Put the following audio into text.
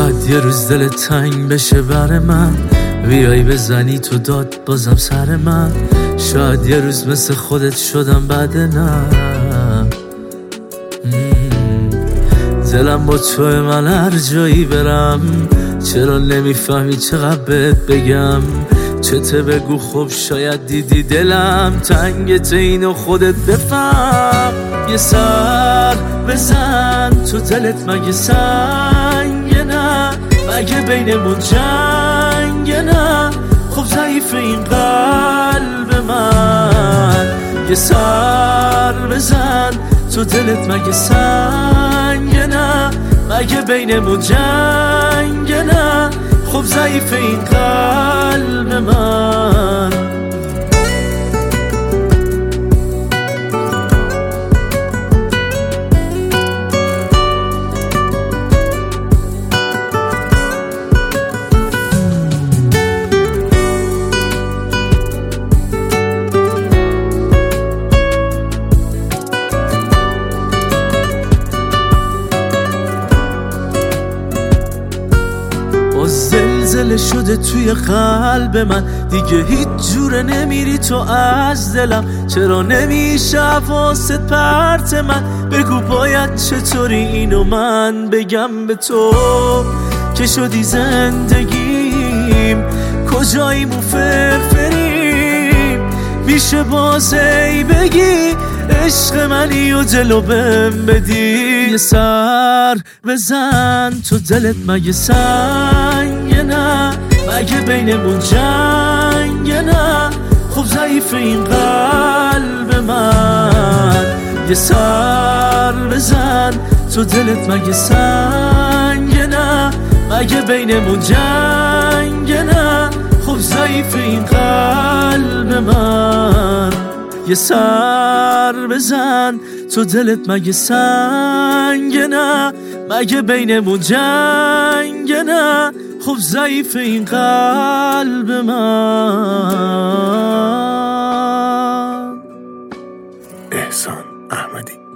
شاید یه روز دل تنگ بشه بر من، بیای بزنی تو داد بازم سر من. شاید یه روز مثل خودت شدم بعد نه. دلم با توی من هر جایی برم، چرا نمیفهمی چقدر بهت بگم؟ چته بگو خب شاید دیدی دلم تنگت، اینو خودت بفهم. یه سر بزن تو دلت مگه سنگ نه؟ مگه بینمون جنگ نه؟ خب ضعیف این قلب من. یه سر بزن تو دلت مگه سنگ نه؟ مگه بینمون جنگ نه؟ خب ضعیف این قلب من. زلزله شده توی قلب من، دیگه هیچ جوره نمیری تو از دلم. چرا نمیشه حواست پرت من؟ بگو باید چطوری اینو من بگم به تو که شدی زندگیم. کجاییم و فرفریم؟ میشه بازی بگی عشق منی و جلو بهم بدی؟ یه سر بزن تو دلت مگه سنگ نه؟ مگه بینمون جنگ نه؟ خب ضعیف این قلب من. یه سر بزن تو دلت مگه سنگ نه؟ مگه بینمون جنگ نه؟ خب ضعیف این قلب من. یه سر بزن تو دلت مگه سنگ نه؟ مگه بینمون جنگ نه؟ خب ضعیف این قلب من. احسان احمدی.